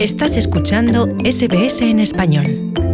Estás escuchando SBS en español.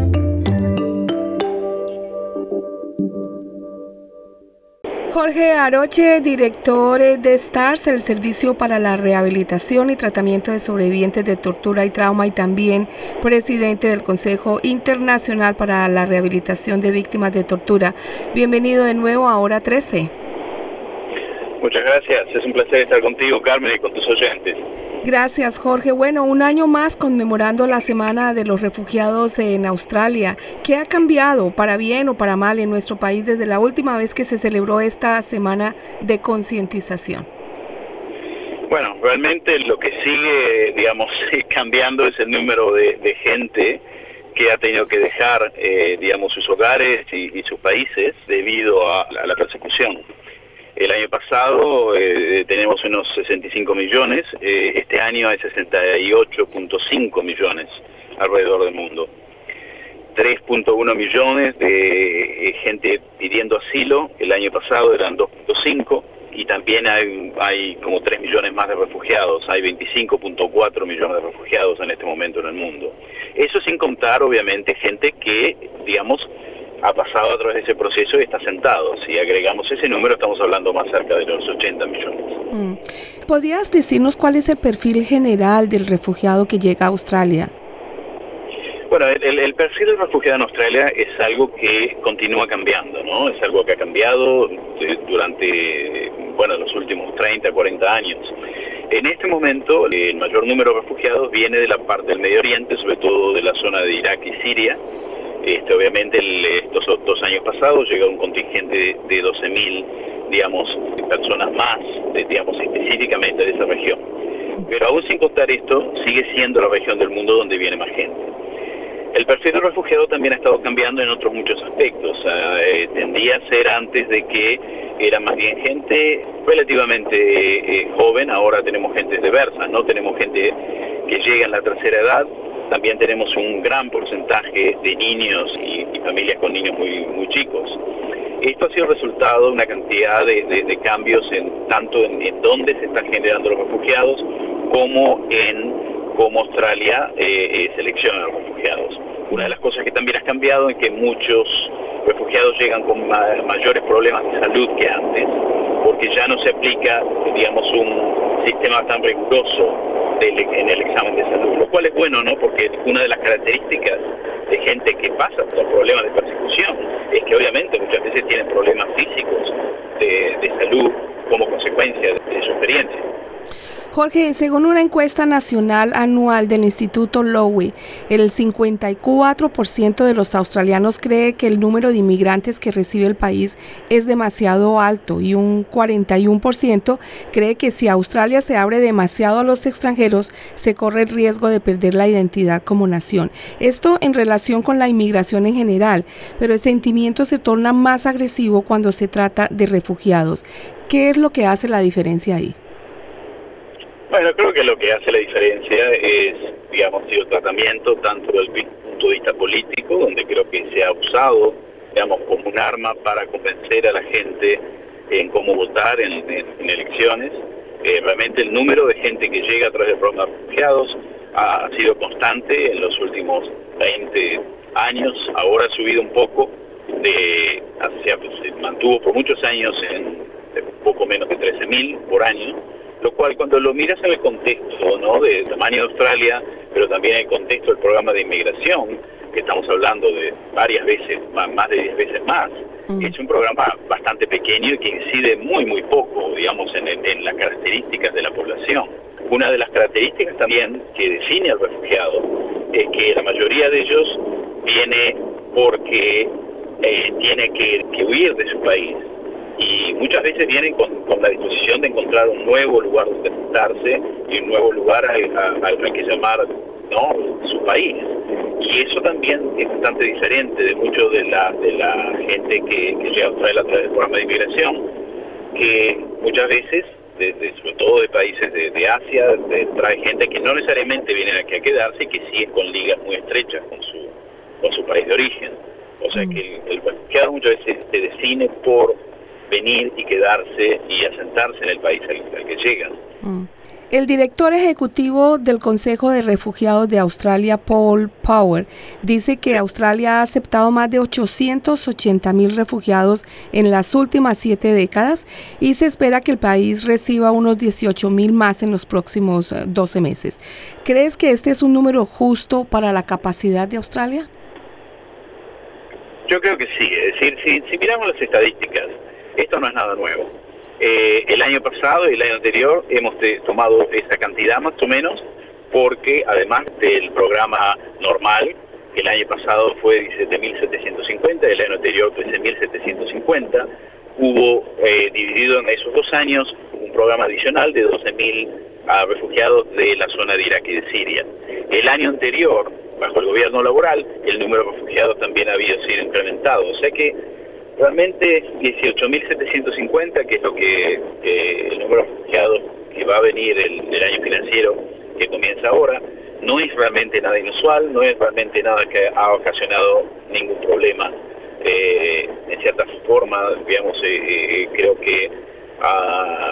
Jorge Aroche, director de STARS, el Servicio para la Rehabilitación y Tratamiento de Sobrevivientes de Tortura y Trauma, y también presidente del Consejo Internacional para la Rehabilitación de Víctimas de Tortura. Bienvenido de nuevo a Hora 13. Muchas gracias, es un placer estar contigo, Carmen, y con tus oyentes. Gracias, Jorge. Bueno, un año más conmemorando la Semana de los Refugiados en Australia. ¿Qué ha cambiado, para bien o para mal, en nuestro país desde la última vez que se celebró esta semana de concientización? Bueno, realmente lo que sigue, cambiando es el número de gente que ha tenido que dejar, sus hogares y sus países debido a la persecución. El año pasado tenemos unos 65 millones, este año hay 68.5 millones alrededor del mundo. 3.1 millones de gente pidiendo asilo, el año pasado eran 2.5, y también hay como 3 millones más de refugiados, hay 25.4 millones de refugiados en este momento en el mundo. Eso sin contar, obviamente, gente que, ha pasado a través de ese proceso y está sentado. Si agregamos ese número, estamos hablando más cerca de los 80 millones. ¿Podrías decirnos cuál es el perfil general del refugiado que llega a Australia? Bueno, el perfil del refugiado en Australia es algo que continúa cambiando, ¿no? Es algo que ha cambiado durante, los últimos 30, 40 años. En este momento, el mayor número de refugiados viene de la parte del Medio Oriente, sobre todo de la zona de Irak y Siria. Obviamente, estos 2 años pasados llegó un contingente de 12.000, personas más, específicamente de esa región. Pero aún sin contar esto, sigue siendo la región del mundo donde viene más gente. El perfil del refugiado también ha estado cambiando en otros muchos aspectos. Tendía a ser antes de que era más bien gente relativamente joven, ahora tenemos gente diversa, ¿no? Tenemos gente que llega en la tercera edad. También tenemos un gran porcentaje de niños y familias con niños muy chicos. Esto ha sido resultado de una cantidad de cambios tanto en dónde se están generando los refugiados como en cómo Australia selecciona a los refugiados. Una de las cosas que también ha cambiado es que muchos refugiados llegan con mayores problemas de salud que antes, porque ya no se aplica, un sistema tan riguroso en el examen de salud, lo cual es bueno, ¿no? Porque una de las características de gente que pasa por problemas de persecución es que obviamente muchas veces tienen problemas físicos de salud como consecuencia de su experiencia. Jorge, según una encuesta nacional anual del Instituto Lowy, el 54% de los australianos cree que el número de inmigrantes que recibe el país es demasiado alto y un 41% cree que si Australia se abre demasiado a los extranjeros, se corre el riesgo de perder la identidad como nación. Esto en relación con la inmigración en general, pero el sentimiento se torna más agresivo cuando se trata de refugiados. ¿Qué es lo que hace la diferencia ahí? Bueno, creo que lo que hace la diferencia es, el tratamiento tanto desde el punto de vista político, donde creo que se ha usado, como un arma para convencer a la gente en cómo votar en elecciones. Realmente el número de gente que llega a través del programa de refugiados ha sido constante en los últimos 20 años, ahora ha subido un poco, se mantuvo por muchos años en poco menos de 13.000 por año. Lo cual, cuando lo miras en el contexto, ¿no?, del tamaño de Australia, pero también en el contexto del programa de inmigración, que estamos hablando de varias veces, más de 10 veces más, es un programa bastante pequeño y que incide muy poco, en las características de la población. Una de las características también que define al refugiado es que la mayoría de ellos viene porque tiene que huir de su país. Y muchas veces vienen con la disposición de encontrar un nuevo lugar donde sentarse y un nuevo lugar al que llamar, ¿no?, su país. Y eso también es bastante diferente de mucho de la gente que llega a Australia a través del programa de inmigración, que muchas veces, sobre todo de países de Asia, trae gente que no necesariamente viene aquí a quedarse y que sigue con ligas muy estrechas con su país de origen. O sea que el refugiado muchas veces se define por venir y quedarse y asentarse en el país al que llegan. El director ejecutivo del Consejo de Refugiados de Australia, Paul Power, dice que Australia ha aceptado más de 880,000 refugiados en las últimas 7 décadas y se espera que el país reciba unos 18,000 más en los próximos 12 meses. ¿Crees que este es un número justo para la capacidad de Australia? Yo creo que sí, es decir, si miramos las estadísticas, esto no es nada nuevo. El año pasado y el año anterior hemos tomado esa cantidad más o menos, porque además del programa normal, el año pasado fue 17.750, el año anterior 13.750, hubo dividido en esos 2 años un programa adicional de 12,000 refugiados de la zona de Irak y de Siria. El año anterior, bajo el gobierno laboral, el número de refugiados también había sido incrementado, o sea que realmente 18.750, que es lo que el número de refugiados que va a venir el año financiero que comienza ahora, no es realmente nada inusual, no es realmente nada que ha ocasionado ningún problema. En cierta forma, digamos, creo que ha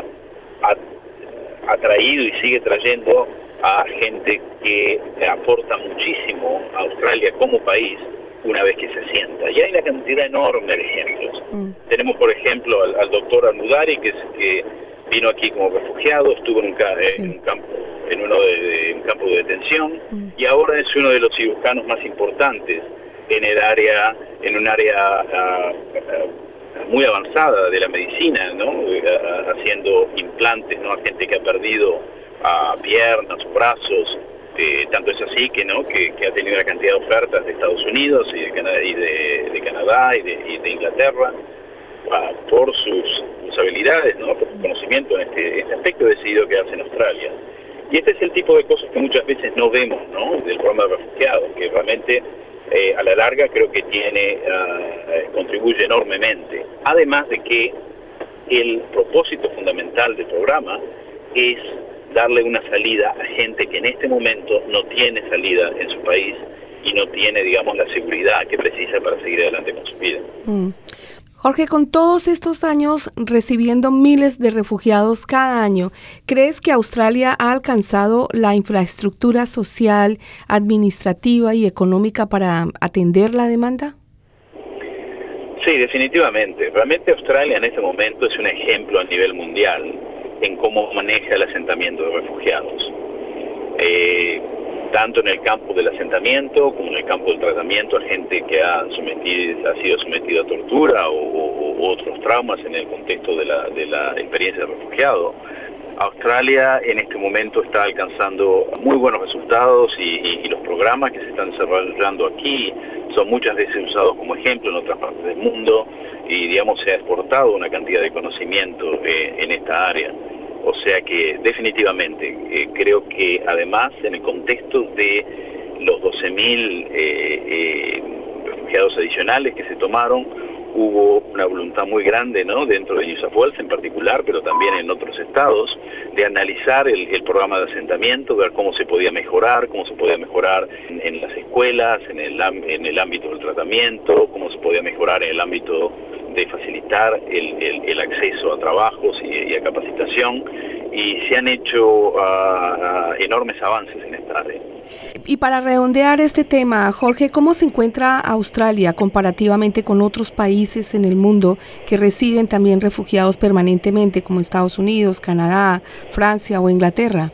traído y sigue trayendo a gente que aporta muchísimo a Australia como país una vez que se asienta. Y hay una cantidad enorme de ejemplos. Tenemos, por ejemplo, al doctor Al-Mudari, que vino aquí como refugiado, estuvo en un campo de detención, y ahora es uno de los cirujanos más importantes en un área muy avanzada de la medicina, ¿no? Haciendo implantes, ¿no? A gente que ha perdido piernas, brazos. Tanto es así que ha tenido una cantidad de ofertas de Estados Unidos y de Canadá y de Inglaterra por sus habilidades, ¿no? Por su conocimiento en este aspecto, decidido quedarse en Australia. Y este es el tipo de cosas que muchas veces no vemos, ¿no? Del programa de refugiados, que realmente a la larga creo que contribuye enormemente. Además de que el propósito fundamental del programa es darle una salida a gente que en este momento no tiene salida en su país y no tiene, digamos, la seguridad que precisa para seguir adelante con su vida. Jorge, con todos estos años recibiendo miles de refugiados cada año, ¿crees que Australia ha alcanzado la infraestructura social, administrativa y económica para atender la demanda? Sí, definitivamente. Realmente Australia en este momento es un ejemplo a nivel mundial en cómo maneja el asentamiento de refugiados. Tanto en el campo del asentamiento como en el campo del tratamiento a gente que ha sido sometida a tortura o otros traumas en el contexto de la experiencia de refugiado. Australia en este momento está alcanzando muy buenos resultados y los programas que se están desarrollando aquí son muchas veces usados como ejemplo en otras partes del mundo y, digamos, se ha exportado una cantidad de conocimiento en esta área. O sea que definitivamente creo que además en el contexto de los 12,000 refugiados adicionales que se tomaron, hubo una voluntad muy grande, ¿no? Dentro de New South Wales en particular, pero también en otros estados, de analizar el programa de asentamiento, ver cómo se podía mejorar en las escuelas, en el ámbito del tratamiento, cómo se podía mejorar en el ámbito de facilitar el acceso a trabajos y a capacitación, y se han hecho enormes avances en esta área. Y para redondear este tema, Jorge, ¿cómo se encuentra Australia comparativamente con otros países en el mundo que reciben también refugiados permanentemente, como Estados Unidos, Canadá, Francia o Inglaterra?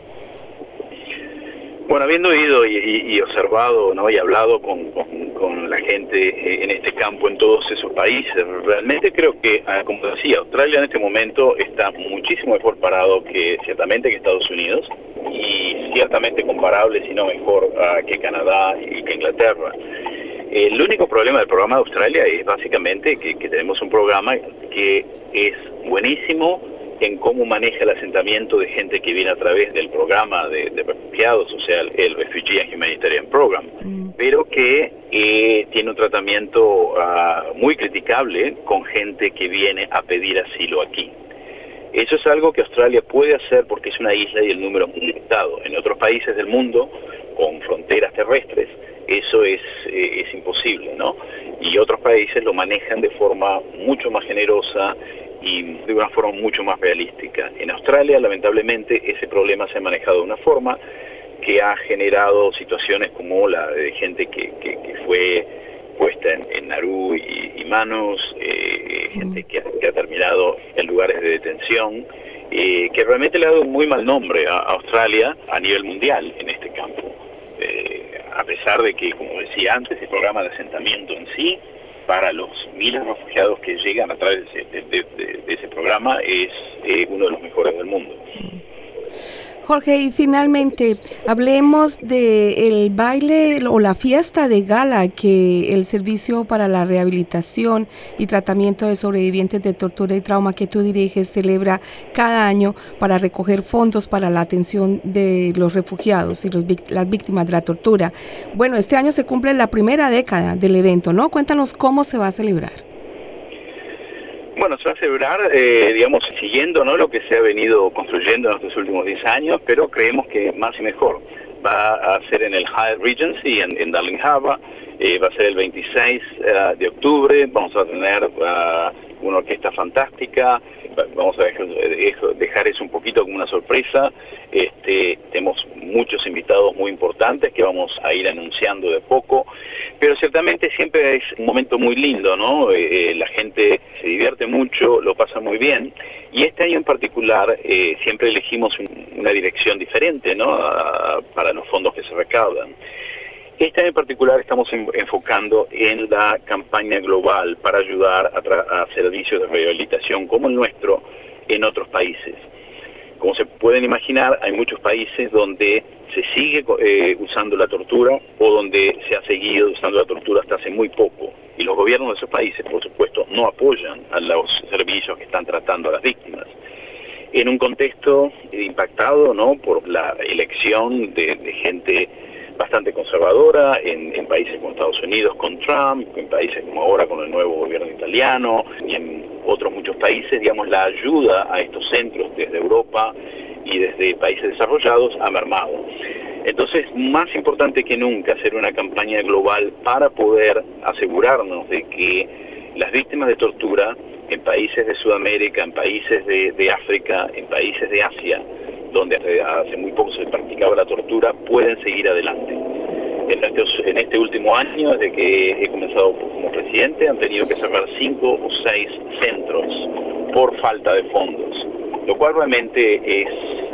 Bueno, habiendo ido y observado, ¿no? Y hablado con la gente en este campo en todos esos países, realmente creo que, como decía, Australia en este momento está muchísimo mejor parado ciertamente que Estados Unidos y ciertamente comparable, si no mejor, que Canadá y que Inglaterra. El único problema del programa de Australia es básicamente que tenemos un programa que es buenísimo en cómo maneja el asentamiento de gente que viene a través del programa de refugiados, o sea, el Refugee and Humanitarian Program, pero que tiene un tratamiento muy criticable con gente que viene a pedir asilo aquí. Eso es algo que Australia puede hacer porque es una isla y el número es muy limitado. En otros países del mundo, con fronteras terrestres, eso es imposible, ¿no? Y otros países lo manejan de forma mucho más generosa y de una forma mucho más realística. En Australia, lamentablemente, ese problema se ha manejado de una forma que ha generado situaciones como la de gente que fue puesta en Nauru y Manus, gente que ha terminado en lugares de detención, que realmente le ha dado un muy mal nombre a Australia a nivel mundial en este campo. A pesar de que, como decía antes, el programa de asentamiento en sí, para los miles de refugiados que llegan a través de ese programa, es uno de los mejores del mundo. Jorge, y finalmente, hablemos del baile o la fiesta de gala que el Servicio para la Rehabilitación y Tratamiento de Sobrevivientes de Tortura y Trauma que tú diriges celebra cada año para recoger fondos para la atención de los refugiados y las víctimas de la tortura. Bueno, este año se cumple la primera década del evento, ¿no? Cuéntanos cómo se va a celebrar. Bueno, se va a celebrar, siguiendo, ¿no?, lo que se ha venido construyendo en estos últimos 10 años, pero creemos que más y mejor. Va a ser en el Hyatt Regency, en Darling Harbour, va a ser el 26 de octubre, vamos a tener una orquesta fantástica, vamos a dejar eso un poquito como una sorpresa. Tenemos muchos invitados muy importantes que vamos a ir anunciando de poco, pero ciertamente siempre es un momento muy lindo, ¿no? La gente se divierte mucho, lo pasa muy bien, y este año en particular siempre elegimos una dirección diferente, ¿no?, para los fondos que se recaudan. Este año en particular estamos enfocando en la campaña global para ayudar a servicios de rehabilitación como el nuestro en otros países. Como se pueden imaginar, hay muchos países donde se sigue usando la tortura o donde se ha seguido usando la tortura hasta hace muy poco. Y los gobiernos de esos países, por supuesto, no apoyan a los servicios que están tratando a las víctimas. En un contexto impactado, ¿no?, por la elección de gente bastante conservadora en países como Estados Unidos con Trump, en países como ahora con el nuevo gobierno italiano y en otros muchos países, la ayuda a estos centros desde Europa y desde países desarrollados ha mermado. Entonces, más importante que nunca hacer una campaña global para poder asegurarnos de que las víctimas de tortura en países de Sudamérica, en países de África, en países de Asia, donde hace muy poco se practicaba la tortura, pueden seguir adelante. En este último año, desde que he comenzado como presidente, han tenido que cerrar 5 o 6 centros por falta de fondos, lo cual realmente es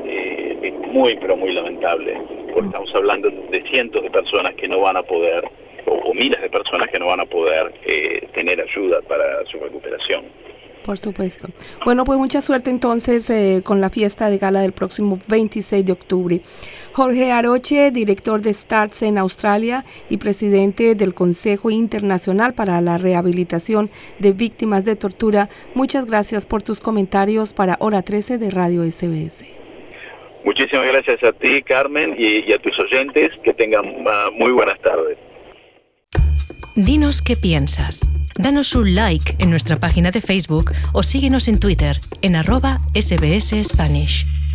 muy, pero muy lamentable, porque estamos hablando de cientos de personas que no van a poder, o miles de personas que no van a poder tener ayuda para su recuperación. Por supuesto. Bueno, pues mucha suerte entonces con la fiesta de gala del próximo 26 de octubre. Jorge Aroche, director de STARTS en Australia y presidente del Consejo Internacional para la Rehabilitación de Víctimas de Tortura, muchas gracias por tus comentarios para Hora 13 de Radio SBS. Muchísimas gracias a ti, Carmen, y a tus oyentes. Que tengan muy buenas tardes. Dinos qué piensas. Danos un like en nuestra página de Facebook o síguenos en Twitter en @SBS Spanish.